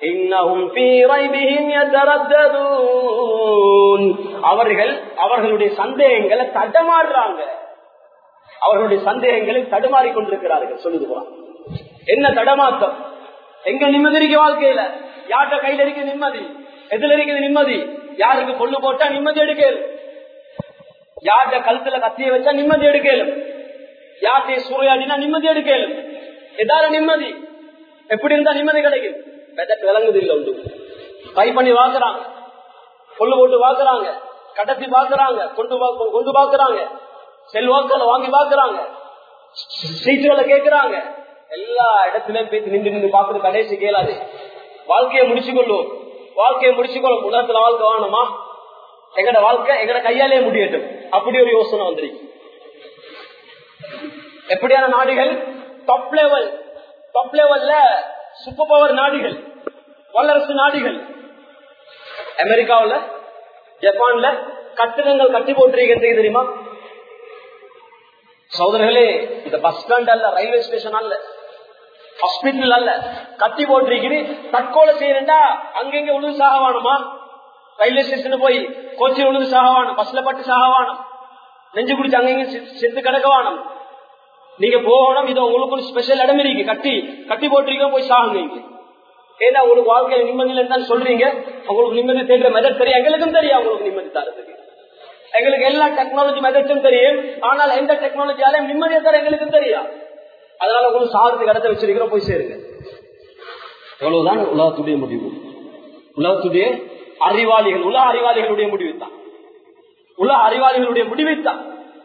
அவர்கள் அவர்களுடைய சந்தேகங்களை தடமாறுறாங்க, அவர்களுடைய சந்தேகங்களை தடுமாறி கொண்டிருக்கிறார்கள். சொல்லுது போறான். என்ன தடமாற்றம்? எங்க நிம்மதி இருக்க வாழ்க்கையில? யார்கிட்ட கையில இருக்க நிம்மதி? எதுல இருக்குது நிம்மதி? யாருக்கு கொள்ளு போட்டா நிம்மதி எடுக்கலும், யார்கிட்ட கழுத்துல கத்திய வச்சா நிம்மதி எடுக்கலும், யார்கிட்ட சூறையாடினா நிம்மதி எடுக்கலும். எதால நிம்மதி? எப்படி இருந்தா நிம்மதி கிடைக்கும்? விளங்குது இல்ல. உண்டு கை பண்ணி வாக்குறாங்க, கொள்ளு போட்டு வாக்குறாங்க, கடத்தி பாக்குறாங்க, கொண்டு கொண்டு பாக்குறாங்க, செல்வாக்களை வாங்கி பாக்குறாங்க, சீட்டுகளை கேட்கிறாங்க. எல்லா இடத்திலும் பேசி நின்று நின்று பாக்குறது கடைசி கேளாது. வாழ்க்கையை முடிச்சு கொள்ளும், வாழ்க்கையை முடிச்சுக்கொள்ளும். உலகத்துல வாழ்க்கை வாழணுமா? எங்கட வாழ்க்கை எங்கட கையாலே முடியட்டும், அப்படி ஒரு யோசனை வந்துருக்கு. எப்படியான நாடுகள்? டாப் லெவல் டாப் லெவல்ல சூப்பர் பவர் நாடுகள், வல்லரசு நாடுகள். அமெரிக்காவில், ஜப்பான்ல கட்டிடங்கள் கட்டி போட்டிருக்கிறது தெரியுமா? சகோதரர்களே, இந்த பஸ் ஸ்டாண்ட் அல்ல, ரயில்வே ஸ்டேஷன் அல்ல, ஹாஸ்பிட்டல் அல்ல, கட்டி போட்டிருக்கிறது. தற்கொலை செய்யறா அங்கெங்க உழுது சாகவானுமா? ரயில்வே ஸ்டேஷன் போய் கோச்சில் உழுது சாகவானம், பஸ்ல பட்டு சாகவானம், நெஞ்சு குடிச்சு அங்கங்க செத்து கிடக்கவானம். நீங்க போகணும், இது உங்களுக்கு ஒரு ஸ்பெஷல் இடம் இருக்கு, கட்டி கட்டி போட்டிருக்க, போய் சாகுங்க. ஏன்னா உங்களுக்கு வாழ்க்கையில நிம்மதியில தான் சொல்றீங்க. உங்களுக்கு நிம்மதி தேடுற மெதட் தெரியும், எங்களுக்கும் தெரியும் உங்களுக்கு நிம்மதி தரதுக்கு. எங்களுக்கு எல்லா டெக்னாலஜி மெதட்டும் தெரியும், ஆனால் எந்த டெக்னாலஜியாலையும் நிம்மதியை தர எங்களுக்கும் தெரியும். அதனால உங்களுக்கு சாகத்துக்கு இடத்த வச்சிருக்கிறோம், போய் சேருங்க. எவ்வளவுதான் உலகத்துடைய முடிவு, உலகத்துடைய அறிவாளிகள், உலக அறிவாளிகளுடைய முடிவு தான், உலக அறிவாளிகளுடைய முடிவு தான்.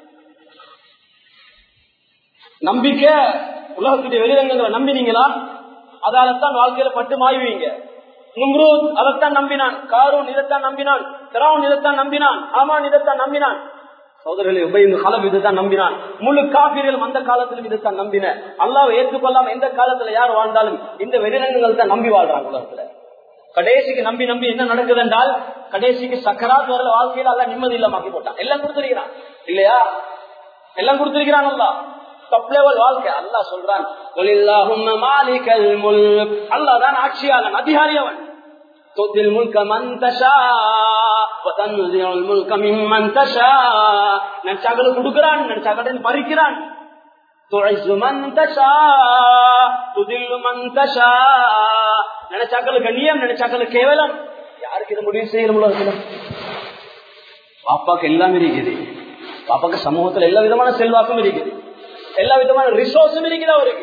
நம்பிக்கை உலகத்துடைய வெளிரங்கங்களை நம்பினீங்களா? அதால்தான் வாழ்க்கையில பட்டு மாய்வீங்க. நும்ரூத் அதைத்தான் நம்பினான், காரூன் இதைத்தான் நம்பினான், திராவுன் இதைத்தான் நம்பினான், ஆமான் இதைத்தான் நம்பினான். சகோதரர்களை உபயோக காலம் இதுதான் நம்பினான். முழு காபிர்களும் அந்த காலத்திலும் இதுதான் நம்பின. அல்லாஹ்வை ஏற்றுக்கொள்ளாம எந்த காலத்துல யார் வாழ்ந்தாலும் இந்த வெளிரங்கங்கள் தான் நம்பி வாழ்றாங்க உலகத்துல. கடைசிக்கு நம்பி நம்பி என்ன நடக்குது என்றால், கடைசிக்கு சக்கராத் வரல வாழ்க்கையில அல்ல நிம்மதி இல்லாமக்கி போட்டான். எல்லாம் கொடுத்திருக்கிறான் இல்லையா? எல்லாம் கொடுத்திருக்கிறான் அல்லாஹ். டாப் லெவல் வாழ்க்கை. அல்லாஹ் சொல்றான், வலில்லாஹும்ம மாலிகல் முல்க், அல்லாஹ் தான் ஆட்சியாளன், அதிகாரியவன். துதில் முல்க மன் தஷா வ தன்ஸிஉல் முல்க மிம்மன் தஷா, நன்சாகளை கொடுக்கிறான், நன்சாகளை பறிக்கிறான். துஇஸ்ஸு மன் தஷா துதில்லு மன் தஷா, நினைச்சாக்கள் கண்ணியம், நினைச்சாக்கள் கேவலம். யாருக்கு இது முடிவு செய்யணும்? உலகத்துல பாப்பாக்கு எல்லாம் இருக்குது, பாப்பாக்கு சமூகத்துல எல்லா விதமான செல்வாக்கும் இருக்குது, எல்லா விதமான ரிசோர்ஸும் இருக்குது. அவருக்கு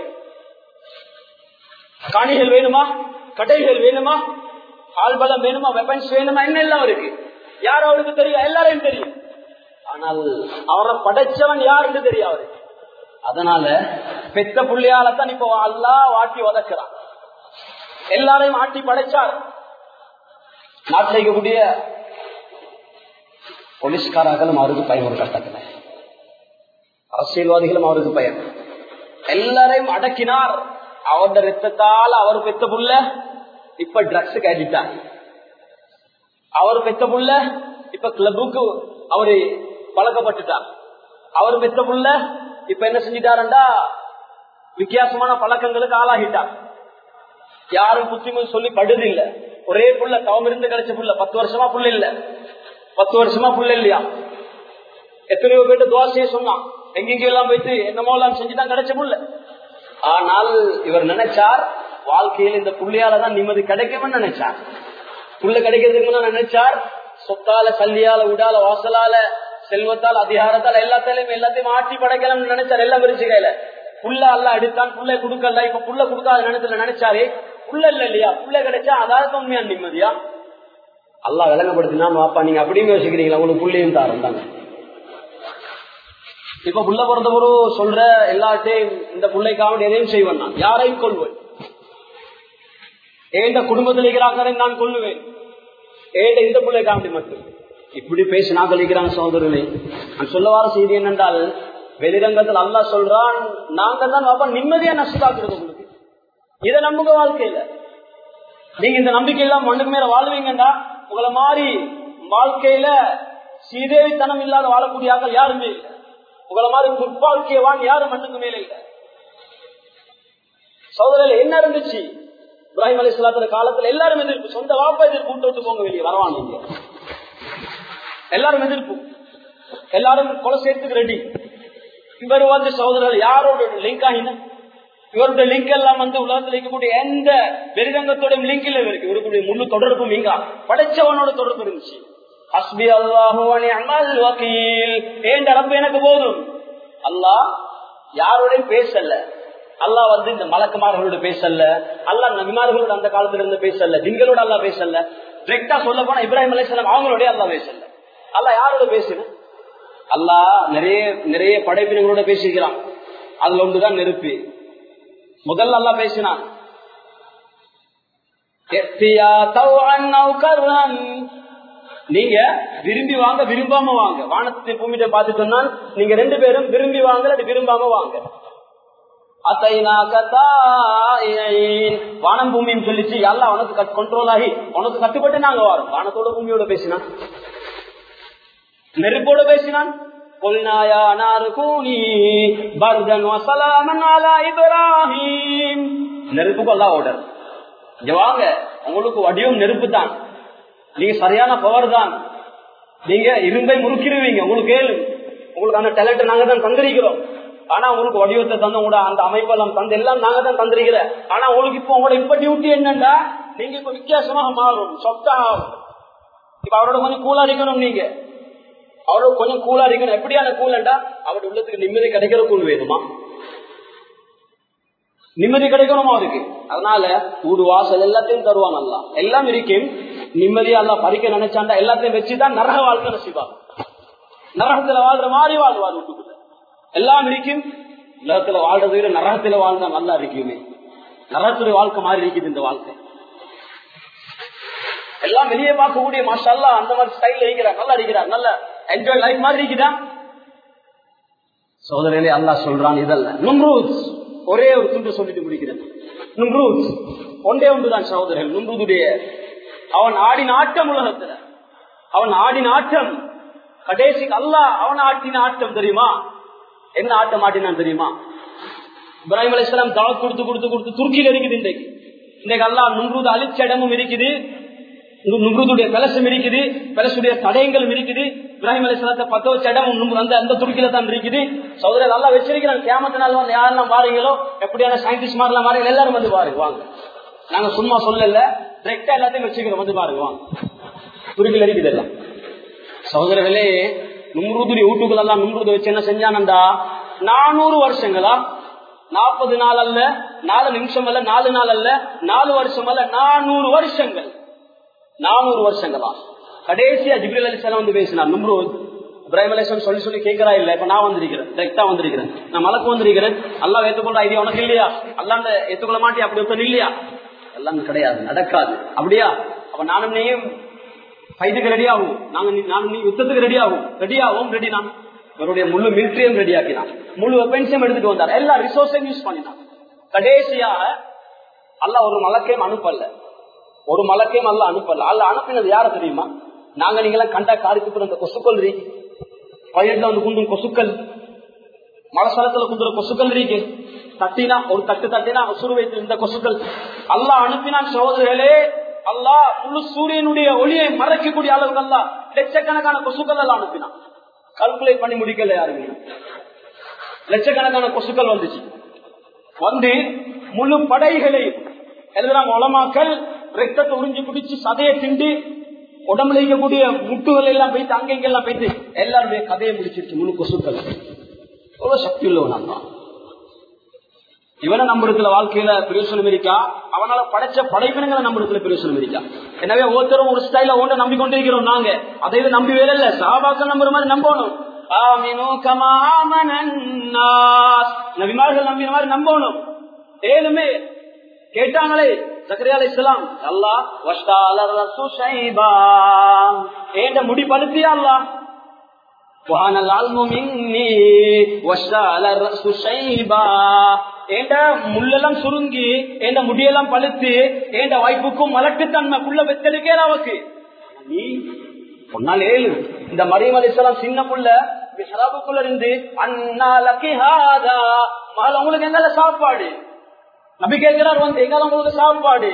காணிகள் வேணுமா, கடைகள் வேணுமா, ஆள்பலம் வேணுமா, வெப்பன்ஸ் வேணுமா, என்ன எல்லாம் இருக்கு. யார் அவருக்கு தெரியும்? எல்லாரையும் தெரியும். ஆனால் அவரை படைச்சவன் யாருக்கு தெரியும் அவருக்கு. அதனால பெத்த புள்ளியாலத்தான் இப்ப அல்லாஹ் வாட்டி வதக்கிறான். எல்லாரையும் ஆட்டி படைச்சார். நாட்டில் இருக்கக்கூடிய போலீஸ்காரர்களும் அவருக்கு பயன், ஒரு கட்டத்துல அரசியல்வாதிகளும் அவருக்கு பயன். எல்லாரையும் அடக்கினார். அவருடைய ரத்தத்தால் அவர் பெத்த புள்ள இப்ப ட்ரக்ஸுக்கு அடிக்டார். அவர் பெத்த புள்ள இப்ப கிளப்புக்கு அவரு பழக்கப்பட்டுட்டார். அவர் பெத்த புள்ள இப்ப என்ன செஞ்சிட்டாருண்டா வித்தியாசமான பழக்கங்களுக்கு ஆளாகிட்டார். யாரும் புத்திமதி சொல்லி படுது இல்ல. ஒரே புள்ள தவம் இருந்து கிடைச்ச புள்ள, பத்து வருஷமா புள்ள இல்ல, பத்து வருஷமா புள்ள இல்லையா. எத்தனையோ பேட்டு துவாசைய சொன்னான், எங்கெங்க எல்லாம் போயிட்டு என்னமோ எல்லாம் செஞ்சுதான் கிடைச்ச புள்ள. ஆனால் இவர் நினைச்சார் வாழ்க்கையில் இந்த புள்ளையாலதான் நிம்மதி கிடைக்கும்னு நினைச்சார். புள்ள கிடைக்கிறதுக்கு நினைச்சார் சொத்தால, சல்லியால, உடால, வாசலால, செல்வத்தால், அதிகாரத்தால் எல்லாத்தையும் எல்லாத்தையும் ஆட்டி படைக்கலாம்னு நினைச்சார். எல்லாம் விரிச்சு கையில புள்ள அல்ல அடித்தான், புள்ள கொடுக்கல. இப்ப புள்ள கொடுக்காத நினைச்சல நினைச்சாரு, புள்ள இல்ல இல்லையா, புள்ள கிடைச்சா அதாவது உண்மையான நிம்மதியா? அல்லாஹ் விளங்கப்படுத்தினான். வாப்பா நீங்க அப்படின்னு யோசிக்கிறீங்களா? உங்களுக்கு புள்ளையும் தாரம் தாங்க. இப்ப புள்ள பிறந்தவரு சொல்ற எல்லாத்தையும் இந்த பிள்ளைக்காக எதையும் செய்வேன், நான் யாரையும் கொள்வேன், ஏண்ட குடும்பத்தில் இருக்கிறாங்க நான் கொள்ளுவேன், ஏண்ட இந்த பிள்ளைக்காக மட்டும் இப்படி பேசி நான் கழிக்கிறாங்க. சகோதரர்களே, நான் சொல்ல வர செய்தி என்னென்றால், வெளிரங்கத்தில் அல்லாஹ் சொல்றான், நாங்க தான் பாப்பா நிம்மதியா நஷ்டாக்குறது உங்களுக்கு. இதை நம்புங்க. வாழ்க்கையில நீங்க இந்த நம்பிக்கை எல்லாம் மண்ணுக்கு மேல வாழ்வீங்கடா, உங்களை மாதிரி வாழ்க்கையில சீதேவித்தனம் இல்லாத வாழக்கூடிய ஆக்கள் யாருமே இல்லை. உங்களை மாதிரி துப்பாக்கியவான் யாரும் மண்ணுக்கு மேல இல்லை. சகோதரர்கள் என்ன இருந்துச்சு? இப்ராஹிம் அலைஹிஸ்ஸலாத்து காலத்துல எல்லாரும் எதிர்ப்பு, சொந்த வாப்பா எதிர்ப்பு, கூட்டு போங்க வெளியே வரவாங்க, எல்லாரும் எதிர்ப்பு, எல்லாரும் கொலை சேர்த்துக்கு ரெடி. இவர் வந்து சகோதரர்கள் யாரோட லிங்க் ஆகின, இவருடைய லிங்க் எல்லாம் வந்து உலகத்தில் இருக்கக்கூடிய எந்த வெளிரங்கத்தோட லிங்க் இல்ல இருக்கு. இவருடைய முழு தொடர்பும் இங்க படைச்சவனோட தொடர்பு இருந்துச்சு. ஹஸ்பி அல்லாஹு வ நிஅமல் வகீல், ஏண்ட ரப்ப எனக்கு போதும். அல்லாஹ் யாரோடையும் பேசல. அல்லாஹ் வந்து இந்த மலக்குமார்களோட பேசல, அல்லாஹ் நபிமார்களோட அந்த காலத்துல இருந்து பேசல, திங்களோட அல்லாஹ் பேசல. டிரெக்டா சொல்ல போனா இப்ராஹிம் அலைஹிஸ்ஸலாம் அவங்களோட அல்லாஹ் பேசல. அல்லாஹ் யாரோட பேசுன? அல்லாஹ் நிறைய நிறைய படைப்பினங்களோட பேசிக்கிறான். அதுல ஒன்றுதான் நெருப்பு. முதல்ல அல்லாஹ் பேசினான், நீங்க விரும்பி வாங்க விரும்பாம வாங்க. வானத்தை பூமியிட்ட பார்த்து சொன்னால் நீங்க ரெண்டு பேரும் விரும்பி வாங்க, விரும்பாம வாங்க. வானம் பூமியும் சொல்லிச்சு அல்ல உனக்கு கண்ட்ரோல் ஆகி உனக்கு கட்டுப்பட்டு நாங்க வரோம். வானத்தோட பூமியோட பேசினான், நெருப்போட பேசினான். நெருப்புக்கு அல்லா ஆர்டர், வாங்க உங்களுக்கு வடிவம் நெருப்பு தான், நீங்க சரியான பவர் தான், நீங்க இரும்பை முறுக்கிடுவீங்க, உங்களுக்கு ஏழு உங்களுக்கு அந்த டேலண்ட் நாங்க தான் தந்திருக்கிறோம். ஆனா உங்களுக்கு வடிவத்தை தந்த கூட அந்த அமைப்பெல்லாம் தந்து எல்லாம் நாங்க தான் தந்திருக்கிற. ஆனா உங்களுக்கு இப்ப உங்களோட இப்ப டியூட்டி என்னன்னா நீங்க இப்ப வித்தியாசமாக மாறும், சொத்தா ஆகும். இப்ப அவரோட கொஞ்சம் கூலா இருக்கணும், நீங்க அவரோட கொஞ்சம் கூலா இருக்கணும். எப்படியான கூலண்டா அவருடைய உள்ளத்துக்கு நிம்மதி கிடைக்கிற கூழ் வேணுமா, நிம்மதி கிடைக்கணுமா அவருக்கு. அதனால ஊடு வாசல் எல்லாத்தையும் தருவான் அல்லா, எல்லாம் இருக்கும். நிம்மதியா அல்லா பறிக்க நினைச்சாண்டா எல்லாத்தையும் வச்சுதான் நரக வாழ்க்கை நசிவா, நரகத்துல வாழ்ற மாதிரி வாழ்வார். வீட்டுக்குள்ள எல்லாம் இருக்கும். உலகத்துல வாழ்றதை விட நரகத்துல வாழ்ந்தா நல்லா இருக்குமே. நரகத்துடைய வாழ்க்கை மாதிரி இருக்குது இந்த வாழ்க்கை. எல்லாம் வெளியே பார்க்கக்கூடிய மாஷா அல்லாஹ் அந்த மாதிரி ஸ்டைல் இருக்கிறார், நல்லா இருக்கிறார், நல்ல என்ஜாய் லைஃப் மாதிரி இருக்குதா. சோதனையிலே அல்லாஹ் சொல்றான் இதல்ல. நும்ரூத் ஒரே ஒரு துண்டு சொல்லிட்டு முடிக்கிறேன். நும்ரூத் ஒன்றே ஒன்றுதான் சகோதரர்கள். நும்ரூதுடைய அவன் ஆடின ஆட்டம் உலகத்துல, அவன் ஆடின ஆட்டம் கடைசிக்கு அல்லாஹ் அவன் ஆட்டின ஆட்டம் தெரியுமா? என்ன ஆட்டம் ஆட்டினான் தெரியுமா? இப்ராஹிம் அலைஹிஸ்ஸலாம் தாவத் கொடுத்து கொடுத்து கொடுத்து துருக்கியில் இருக்குது. இன்றைக்கு இன்றைக்கு அல்லாஹ் நும்ரூத் அழிச்ச இடமும் இருக்குது, நும்ரூதுடைய கலசம் இருக்குது, கலசுடைய தடயங்களும் இருக்குது. இப்ராஹிம் அலைஹிஸ்ஸலாத்தை பத்த வச்ச இடமும் அந்த அந்த துருக்கியில தான் இருக்குது. சகோதரர் அல்லாஹ் வச்சிருக்கிறான். கியாமத்தினால வந்து யாரெல்லாம் வாரீங்களோ, எப்படியான சயின்டிஸ்ட் மாதிரிலாம் வாரீங்க, எல்லாரும் வந்து பாருங்க வாங்க. நாங்க சும்மா சொல்லல, டிரெக்டா எல்லாத்தையும் வச்சுக்கிறோம், வந்து பாருங்க வாங்க. துருக்கியில் இருக்குது எல்லாம். சகோதரர்களே, நும்ரூதுடைய வீட்டுகள் எல்லாம் நும்ரூத வச்சு என்ன செஞ்சானண்டா, நானூறு வருஷங்களா, நாற்பது நாள் அல்ல, நாலு நிமிஷம் அல்ல, நாலு நாள் அல்ல, நாலு வருஷம் அல்ல, நானூறு வருஷங்கள், நானூறு வருஷங்களா. கடைசியா ஜிப்ரீல் அலைஹிஸ்ஸலாம் வந்து பேசினார். நும்ரூத் இப்ராஹிம் அலைஹிஸ்ஸலாம் சொல்லி சொல்லி கேட்கிறா இல்ல, இப்ப நான் வந்திருக்கிறேன், டைரக்டா வந்திருக்கிறேன், நான் மலக்கு வந்திருக்கிறேன், அல்லாஹ் ஏத்துக்கொள்ள ஐடியா உனக்கு இல்லையா, அல்லாஹ் ஏத்துக்கொள்ள மாட்டியா, அப்படி ஒருத்தன் இல்லையா, எல்லாம் கிடையாது, நடக்காது. அப்படியா? அப்ப நானும் நீயும் ஃபைட்டுக்கு ரெடி ஆகும், நாங்க நானும் நீ யுத்தத்துக்கு ரெடி ஆகும், ரெடி ஆகும், ரெடி. நான் இவருடைய முழு மிலிட்டரியும் ரெடி ஆக்கினான், முழு வெப்பன்ஸையும் எடுத்துட்டு வந்தார், எல்லா ரிசோர்ஸையும் யூஸ் பண்ணினான். கடைசியாக அல்லாஹ் ஒரு மலக்கையும் அனுப்பல, ஒரு மலக்கையும் அல்ல அனுப்பல. அல்ல அனுப்பினது யார தெரியுமா? நாங்க நீங்களாம் கண்டா காருக்கு இந்த கொசுக்கள் இருக்கு, பயிர்ல வந்து குண்டும் கொசுக்கள், மலசலத்துல குந்துற கொசுக்கள் இருக்கு, தட்டினா ஒரு தட்டு தட்டினா சுரு வைத்து இந்த கொசுக்கள் அல்லாஹ் அனுப்பினான். சகோதரர்களே, அல்லாஹ் முழு சூரியனுடைய ஒளியை மறைக்கக்கூடிய அளவுக்கு அல்லாஹ் லட்சக்கணக்கான கொசுக்கள் எல்லாம் அனுப்பினான். கால்குலேட் பண்ணி முடிக்கல யாருமே, லட்சக்கணக்கான கொசுக்கள் வந்துச்சு. வந்து முழு படைகளை எழுதுறாங்க உலமாக்கள், ரத்தத்தை உறிஞ்சி பிடிச்சு சதையை திண்டு உடம்புல இருக்கக்கூடிய முட்டுகள் எல்லாம் போயிட்டு அங்கெங்கெல்லாம் போயிட்டு எல்லாருடைய கதையை முடிச்சிருச்சு முழு கொசுக்கள். எவ்வளவு சக்தி உள்ளவன் தான் இவனை நம்புறதுல வாழ்க்கையில பிரயோசனம் இருக்கா, அவனால படைச்ச படைப்பினங்களை நம்புறதுல பிரயோசனம் இருக்கா. எனவே ஒவ்வொருத்தரும் ஒரு ஸ்டைல ஒன்றை நம்பிக்கொண்டிருக்கிறோம். நாங்க அதை நம்பி வேலை இல்ல, சஹாபாக்கள் நம்புற மாதிரி நம்பணும். நபிமார்கள் நம்பின மாதிரி நம்பணும். ஏழுமே கேட்டாங்களே ஜக்கரியா அலைஹிஸ்ஸலாம், அல்லாஹ் வஷ்டால ரசு ஷைபா, ஏண்ட முடி பழுத்தியா அல்லாஹ், வஹனல் அல்மு மின்னி வஷ்டால ரசு ஷைபா, ஏண்ட முள்ளெல்லாம் சுருங்கி ஏண்ட முடியெல்லாம் பழுத்து ஏண்ட வாய்ப்புக்கும் மலட்டுத்தன்மை புள்ள பெத்தெடுக்கே அவக்கு. நீ பொன்னால் ஏழு இந்த மரியம் அலைஹிஸ்ஸலாம் சின்ன புள்ள மிஹ்ராபுக்குள்ள இருந்து அன்னா லகி ஹாதா, மகள் உங்களுக்கு எங்கால சாப்பாடு, நபி கேட்கிறார் வந்து எங்கால உங்களுக்கு சாப்பாடு,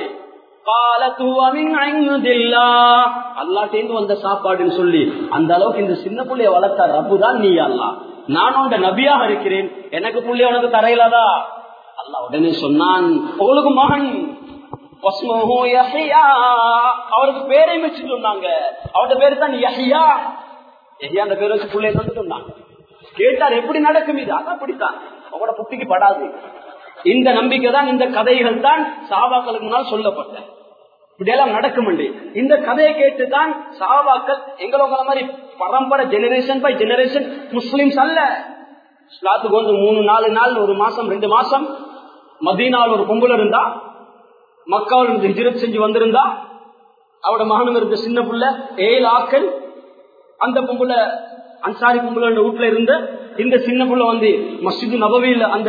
அல்லா சேர்ந்து வந்த சாப்பாடுன்னு சொல்லி அந்த அளவுக்கு இந்த சின்ன புள்ளைய வளர்த்த ரப்புதான் நீ அல்லாஹ், நான் உண்ட நபியாக இருக்கிறேன், எனக்கு புள்ளைய உனக்கு தரையிலதா. அல்லாஹ் உடனே சொன்னான், உங்களுக்கு மகன் அவருக்கு பேரை வச்சு சொன்னாங்க, அவருடைய பேரு தான் யஹ்யா, யஹ்யான்ற பேர் வச்சு புள்ளைய தந்துட்டு சொன்னாங்க. கேட்டார் எப்படி நடக்கும் இது, அதான் அப்படித்தான் அவங்களோட புத்திக்கு படாது. இந்த நம்பிக்கை தான், இந்த கதைகள் தான் சஹாபாக்களுக்கு முன்னால் சொல்லப்பட்ட இப்படியெல்லாம் நடக்கும். இந்த கதையை கேட்டுதான் சஹாபாக்கள் எங்களோட மாதிரி பரம்பரை ஜெனரேஷன் பை ஜெனரேஷன் முஸ்லிம்ஸ் அல்ல. இஸ்லாத்துக்கு வந்து மூணு நாலு நாள் ஒரு மாசம் ரெண்டு மாசம் மதீனாவில் ஒரு பொம்புல இருந்தா, மக்காவில் இருந்து ஹிஜ்ரத் செஞ்சு வந்திருந்தா, அவரோட மகனும் இருந்த சின்ன புள்ள ஏழு ஆக்கள், அந்த பொம்புல அன்சாரி பொம்புல வீட்டுல இருந்த இந்த சின்ன புள்ள வந்து மஸ்ஜிது நபவியில் அந்த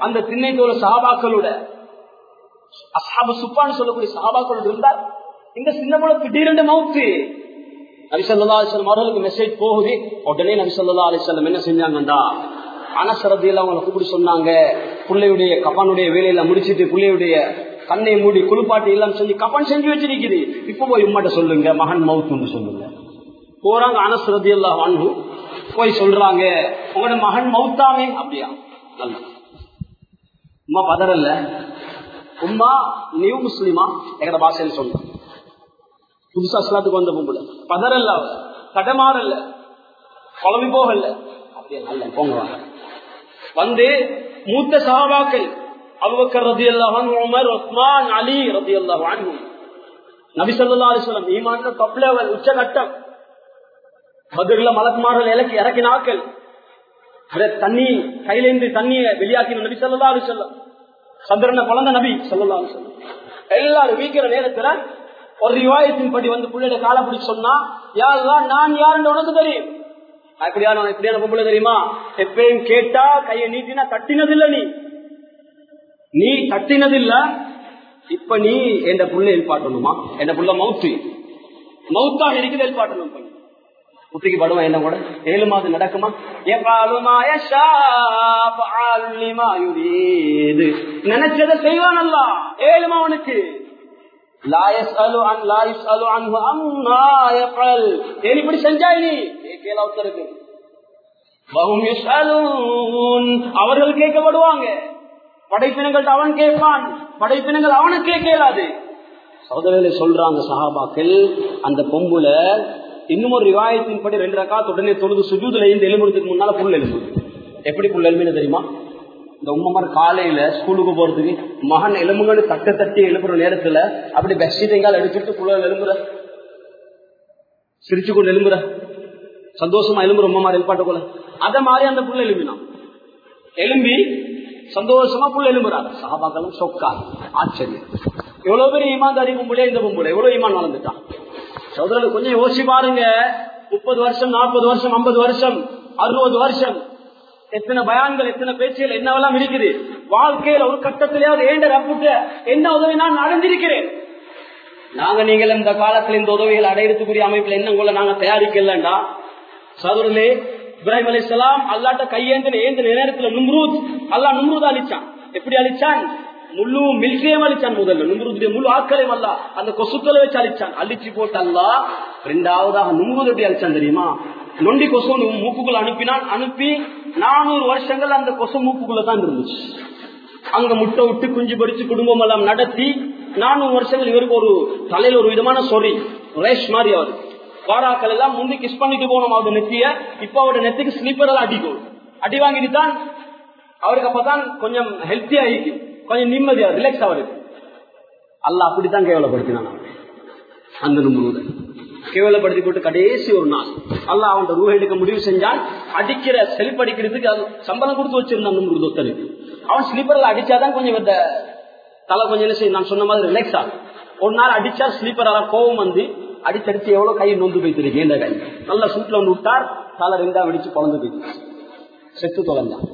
அந்த திண்ணை தோல சஹாபாக்களோட அஸ்ஹாபு சுப்பான்னு சொல்லக்கூடிய சஹாபாக்களோட இருந்தார். இந்த சின்ன போல திடீரென்று மவுத்து. நபி ஸல்லல்லாஹு அலைஹி வஸல்லம் அவர்களுக்கு மெசேஜ் போகுது. உடனே நபி ஸல்லல்லாஹு அலைஹி வஸல்லம் என்ன செஞ்சாங்கண்டா, அனஸ் ரலியல்லாஹு அன்ஹு கூப்பிட்டு சொன்னாங்க, புள்ளையுடைய கஃபானுடைய வேலையில முடிச்சிட்டு புள்ளையுடைய கண்ணை மூடி குளிப்பாட்டி எல்லாம் செஞ்சு கஃபான் செஞ்சு வச்சிருக்குது, இப்ப போய் உம்மாட்ட சொல்லுங்க மகன் மவுத்துன்னு சொல்லுங்க. போறாங்க அனஸ் ரலியல்லாஹு அன்ஹு போய் சொல்றாங்க, உங்களோட மகன் மவுத்தாமே. அப்படியா, நல்ல உம்மா பதறல்ல, உம்மா நியூ முஸ்லிமா எங்கட பாஷையில் சொன்ன புதுசா இஸ்லாத்துக்கு வந்த பொம்புல பதறல்ல, கடமாறல்ல, குழம்பி போகல. அப்படியே நல்ல போங்க வந்து மூத்த சஹாபாக்கள் அபூபக்கர் ரலியல்லாஹு அன்ஹு, உமர், உஸ்மான், அலி ரலியல்லாஹு அன்ஹு, நபி ஸல்லல்லாஹு அலைஹி வஸல்லம் ஈமான்ல டாப் லெவல் உச்சகட்டம். பத்ர்ல மலக்குமார்கள் இலக்கி இறக்கினாக்கள். தண்ணி கையில இருந்து தண்ணியை வெளியாக்கின நபி ஸல்லல்லாஹு அலைஹி வஸல்லம். சந்திரனை குழந்தை நபி ஸல்லல்லாஹு அலைஹி வஸல்லம். எல்லாரும் வீக்கிற நேரத்துல ஒரு ரிவாயத்தின் படி வந்து புள்ளைய காலை பிடிச்சு சொன்னா, யா அல்லாஹ் நான் யாருன்னு உனக்கு தெரியும். எப்படியான எப்படியான பொம்பளை தெரியுமா, எப்பயும் கேட்டா கையை நீட்டினா தட்டினதில்ல, நீ நீ தட்டினதில்ல, இப்ப நீ என் புள்ள எழுப்பாட்டணுமா, என் புள்ள மவுத்து மவுத்தாக இருக்குது, எழுப்பாட்டணும். குட்டிக்கு படுவா என்ன கூட ஏழு மாதம் நடக்குமா, நினைச்சதை செய்வான் அல்லா, ஏழுமா அவனுக்கு இப்படி செஞ்சாய் நீ கேளாவுத்தருக்கு அவர்கள் கேட்கப்படுவாங்க. படைப்பினங்கள் அவன் கேட்பான், படைப்பினங்கள் அவனுக்கு கேட்கலாது. சகோதரர்களை சொல்றாங்க சஹாபாக்கள், அந்த பொம்புல இன்னும் ஒரு ரிவாயத்தின் படி ரெண்டு ரக்காத் உடனே தொழுது சுஜூதுல இருந்து எழும்புறதுக்கு முன்னால புல் எழும்பு. எப்படி புல் எழும்பினு தெரியுமா, இந்த உம்மமார் காலையில ஸ்கூலுக்கு போறதுக்கு மகன் எலும்புங்கன்னு தட்ட தட்டி எழுப்புற நேரத்துல அப்படி பெட்ஷீட் எங்கால் எடுத்துட்டு புள்ள எழும்புற, சிரிச்சு கொண்டு எழும்புற, சந்தோஷமா எழும்புற உம்மமார் எழுப்பாட்ட போல, அத மாதிரி அந்த புள்ள எழும்பினான். எழும்பி சந்தோஷமா புள்ள எழும்புறாரு. சஹாபாக்களும் சொக்கா, ஆச்சரியம். எவ்வளவு பெரிய ஈமான்தாரி பொம்புல இந்த பொம்புல எவ்வளவு ஈமான் வளர்ந்துட்டான். சகோதரர்கள் கொஞ்சம் யோசிச்சு பாருங்க, முப்பது வருஷம் நாற்பது வருஷம் ஐம்பது வருஷம் அறுபது வருஷம் எத்தனை பயான்கள் எத்தனை பேச்சுகள் என்னவெல்லாம் இருக்குது. வாழ்க்கையில ஒரு கட்டத்திலேயாவது ஏண்ட ரப்புட்ட என்ன உதவி நான் அடைஞ்சிருக்கிறேன். நாங்க நீங்கள் இந்த காலத்துல இந்த உதவிகள் அடையிறதுக்குரிய அமைப்புல என்ன உங்களை நாங்க தயாரிக்கலண்டா. சகோதரர்களே, இப்ராஹிம் அலைஹிஸ்ஸலாம் அல்லாட்ட கையேந்தின ஏந்தின நேரத்துல நும்ரூத் அல்லாஹ் நும்ரூத் அழிச்சான். எப்படி அழிச்சான், முழு மில்கையும் அழிச்சான். முதல்ல நும்ரூதுடைய முழு ஆக்களையும் அல்ல அந்த கொசுக்களை வச்சு அழிச்சான். அழிச்சு போட்டு அல்லாஹ் இரண்டாவதாக நும்ரூத் எப்படி அழிச்சான் தெரியுமா, நொண்டி கொசு மூக்குக்குள்ள அனுப்பினான். அனுப்பி நானூறு வருஷங்கள் அந்த கொசு மூக்குக்குள்ள தான் இருந்துச்சு. அங்க முட்டை விட்டு குஞ்சு படிச்சு குடும்பம் எல்லாம் நடத்தி நானூறு வருஷங்கள் இவருக்கு ஒரு தலையில ஒரு விதமான சொறி ரேஷ் மாதிரி அவர் வாராக்கள் எல்லாம் முந்தி கிஸ் பண்ணிட்டு போனோம் அவருடைய நெத்திய. இப்ப அவருடைய நெத்திக்கு ஸ்லீப்பர் எல்லாம் அடிக்கும். அடி வாங்கிட்டு தான் அவருக்கு அப்பதான் கொஞ்சம் ஹெல்த்தியா ஆயிருக்கு, கொஞ்சம் நிம்மதியா ரிலாக்ஸ் அவருக்கு. அல்லாஹ் அப்படித்தான் கேவலப்படுத்தினான். அந்த நும்புவதை கேவலப்படுத்தி போட்டு கடைசி ஒரு நாள் அல்லாஹ் அவன் ரூஹ எடுக்க முடிவு செஞ்சான். அடிக்கிற செல்ப் அடிக்கிறதுக்கு அது சம்பளம் கொடுத்து வச்சிருந்தான் நும்புறது ஒருத்தருக்கு. அவன் ஸ்லீப்பர்ல அடிச்சாதான் கொஞ்சம் தலை கொஞ்சம் என்ன செய்யும், நான் சொன்ன மாதிரி ரிலாக்ஸ் ஆகும். ஒரு நாள் அடிச்சா ஸ்லீப்பரால கோவம் வந்து அடிச்சடிச்சு எவ்வளவு கை நொந்து போய்த்திருக்கு. இந்த கை நல்லா சூட்ல வந்து விட்டார், தலை ரெண்டா வெடிச்சு குழந்தை போயிட்டு செத்து தொலைஞ்சான்.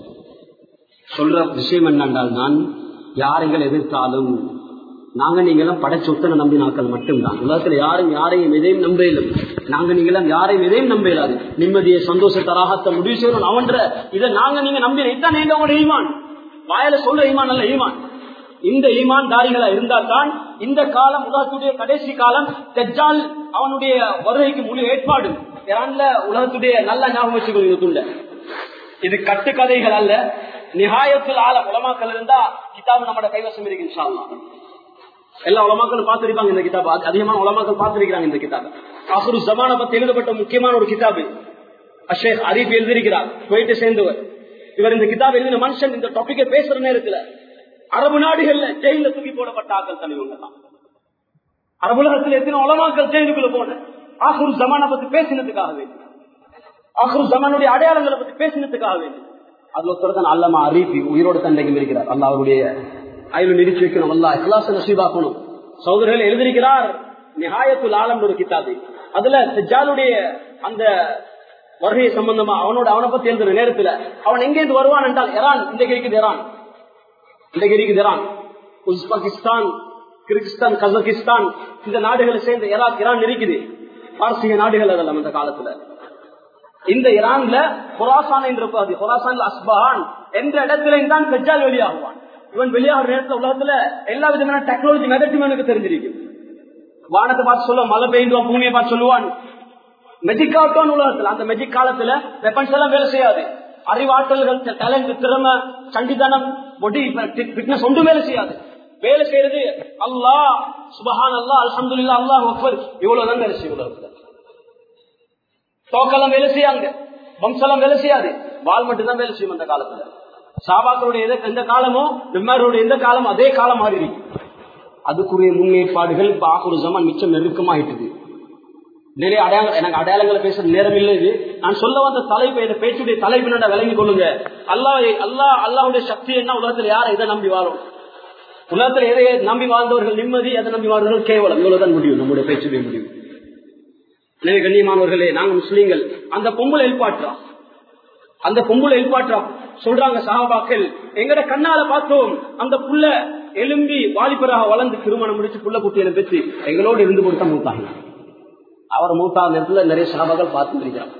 சொல்ற விஷயம் என்னென்றால், நான் யாரைகள் எதிர்த்தாலும் நாங்க நீங்களும் படைச்சொத்தனை நம்பி நாட்கள் மட்டும்தான். உலகத்துல யாரும் யாரையும் எதையும் நம்ப இயலும். நாங்க நீங்களும் யாரையும் எதையும் நம்ப இயலாது. நிம்மதியை சந்தோஷத்தை ராகத்தை முடிவு செய்யணும் அவன்ற இதை நாங்க நீங்க நம்பி இதான் நீங்க உங்களோட ஈமான். வாயில சொல்ற ஈமான் அல்ல ஈமான். இந்த ஈமான் தாரிகளா இருந்தால் தான் இந்த காலம் உலகத்துடைய கடைசி காலம் தஜ்ஜால் அவனுடைய வருகைக்கு முழு ஏற்பாடு உலகத்துடைய நல்ல ஞாபகம் வச்சுக்கொள்ள. இது கட்டுக்கதைகள் அல்ல. நிகாயத்தில் ஆள உலமாக்கள் இருந்தா கிதாபு நம்மளோட கைவசம் இருக்கு. இன்ஷா அல்லாஹ் எல்லா உலமாக்களும் பார்த்திருப்பாங்க இந்த கிதாபு. அதிகமான உலமாக்கள் பார்த்திருக்கிறாங்க இந்த கிதாபு. ஆஹிரு ஸமான பத்தி எழுதப்பட்ட முக்கியமான ஒரு கிதாபு. ஷேக் அரீப் எழுதியிருக்கிறார், குவைத்தை சேர்ந்தவர். இவர் இந்த கிதாபு எழுதின மனுஷன் இந்த டாபிக்கை பேசுற நேரத்துல அரபு நாடுகள்ல ஜெயில தூக்கி போடப்பட்ட ஆக்கள் தலைவர்கள். அரபு உலகத்தில் எத்தனை உலமாக்கள் ஜெயிலுக்குள்ள போன ஆஹிரு ஸமான பத்தி பேசினதுக்காக வேண்டி, ஆஹிரு ஸமானுடைய அடையாளங்களை பத்தி பேசினதுக்காக வேண்டி. அதுல ஒருத்தர் அல்லமா அரீபி உயிரோடு தந்தைக்கும் இருக்கிறார். அல்லாஹ் அவருடைய அயல் நிறுத்தி வைக்கணும், அல்லாஹ் இக்லாஸ் நசீபாக்கணும். சகோதரர்கள் எழுதியிருக்கிறார் நிஹாயத்துல் ஆலம் ஒரு கிதாபு. அதுல தஜ்ஜாலுடைய அந்த வருகை சம்பந்தமா அவனோட அவனை பத்தி எழுதுற நேரத்துல அவன் எங்கேருந்து வருவான் என்றால் ஈரான், இன்றைக்கு இருக்குது ஈரான். இன்றைக்கு இருக்குது ஈரான், உஸ்பெகிஸ்தான், கிர்கிஸ்தான், கசகிஸ்தான், இந்த நாடுகளை சேர்ந்த ஈராக், ஈரான் இருக்குது. பாரசீக நாடுகள் அதெல்லாம் அந்த காலத்துல. இந்த ஈரான்ல ஹொராசான் என்ற பகுதி, ஹொராசான் அஸ்பான் என்ற இடத்துல தான் தஜ்ஜால் வெளியாகுவான். இவன் வெளியாகிற நேரத்தில் உலகத்துல எல்லா விதமான டெக்னாலஜி மெதட்டும் எனக்கு தெரிஞ்சிருக்கு. வானத்தை பார்த்து சொல்லுவான், மழை பெய்யுவான், பூமியை பார்த்து சொல்லுவான், மெஜிக் ஆட்டம் உலகத்துல. அந்த மெஜிக் காலத்துல வெப்பன்ஸ் எல்லாம் வேலை செய்யாது. அறிவாற்றல்கள், டேலண்ட், திறமை, சண்டிதனம், பொடி ஃபிட்னஸ் ஒன்றும் வேலை செய்யாது. வேலை செய்யறது அல்லாஹ், சுப்ஹான் அல்லாஹ், அல்ஹம்துலில்லாஹ், அல்லாஹ் அக்பர், இவ்வளவுதான் வேலை செய்யும் உலகத்துல. தோக்கெல்லாம் வேலை செய்யாங்க, வம்செல்லாம் வேலை செய்யாது, வால் மட்டும் தான் வேலை செய்யும் அந்த காலத்துல. சாபாக்களுடைய எந்த காலமோ நிம்மாருடைய எந்த காலமோ அதே காலம் மாறி இருக்கு. அதுக்குரிய முன்னேற்பாடுகள் இப்ப ஆகுரு ஜமான் மிச்சம் நெருக்கமாயிட்டுது. நிறைய அடையாளம், எனக்கு அடையாளங்களை பேசுற நேரம் இல்லை. இது நான் சொல்ல வந்த தலைப்பு, இந்த பேச்சுடைய தலைப்பு என்ன விளங்கி கொள்ளுங்க. அல்லாஹ் அல்லாஹ் அல்லாஹ்வுடைய சக்தி என்ன, உலகத்துல யாரை எதை நம்பி வாழும், உலகத்துல எதை நம்பி வாழ்ந்தவர்கள் நிம்மதி, எதை நம்பி வாழ்ந்தவர்கள் கேவலம், இவ்வளவுதான் முடியும் நம்முடைய பேச்சுடைய முடிவு. எனவே கண்ணியமானவர்களே, நாங்க முஸ்லீம்கள் அந்த பொம்பளை எழுப்பாற்றா, அந்த பொம்பளை எழுப்பாற்றா சொல்றாங்க சஹாபாக்கள், எங்கட கண்ணால பார்த்தோம் அந்த புள்ள எலும்பி வாலிபராக வளர்ந்து திருமணம் முடிச்சு புள்ள குட்டியை பெற்று எங்களோடு இருந்து கொடுத்தா மூத்தாங்க. அவர் மூத்தாத நேரத்துல நிறைய சஹாபாக்கள் பார்த்து இருக்கிறாங்க.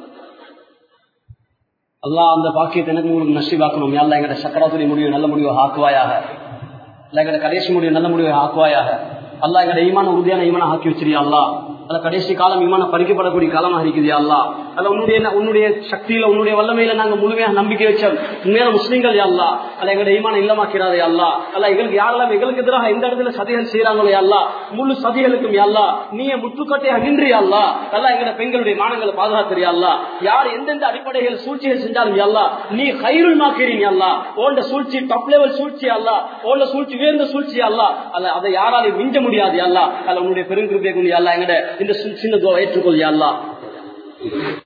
அல்லாஹ் அந்த பாக்கியத்தை எனக்கு உங்களுக்கு நசிவாக்கணும். யாரெல்லாம் எங்கட சக்கராத்துடைய முடிவு நல்ல முடிவு ஆக்குவாயாக, இல்ல எங்கட கடைசி முடிவு நல்ல முடிவை ஆக்குவாயாக. அல்லாஹ் எங்கட ஈமான உறுதியான ஈமான ஆக்கி வச்சிருயா அல்லாஹ். அல்ல கடைசி காலம் ஈமான பறிக்கப்படக்கூடிய காலமாக இருக்குது அல்லாஹ். அல்ல உன்னுடைய உன்னுடைய சக்தியில, உன்னுடைய வல்லமையில நாங்க முழுமையாக நம்பிக்கை வச்சோம் உண்மையான முஸ்லீம்கள் அல்லாஹ். அல்ல எங்களுடைய ஈமான இல்லமாக்கிறாரே அல்லாஹ். அல்ல எங்களுக்கு யாரெல்லாம் எங்களுக்கு எதிராக எந்த இடத்துல சதிகள் செய்யறாங்களோ அல்லாஹ், முழு சதிகளுக்கும் அல்லாஹ் நீ முற்றுக்கட்டை அகின்றியா அல்லாஹ். அல்ல எங்களுடைய பெண்களுடைய மானங்களை பாதுகாத்துறியா அல்லாஹ். யார் எந்தெந்த அடிப்படைகள் சூழ்ச்சிகள் செஞ்சாலும் அல்லாஹ் நீ கைருள் மாக்கிறீங்க அல்லாஹ். ஓண்ட சூழ்ச்சி டாப் லெவல் சூழ்ச்சி அல்லாஹ், ஓண்ட சூழ்ச்சி உயர்ந்த சூழ்ச்சி அல்லாஹ். அல்ல அதை யாராலையும் மிஞ்ச முடியாது அல்லாஹ். அல்ல உன்னுடைய பெருங்கிருப்பை கொண்டு அல்லாஹ் எங்கட இந்த சின்ன துவா ஏற்றுக்கொள் யா அல்லாஹ்.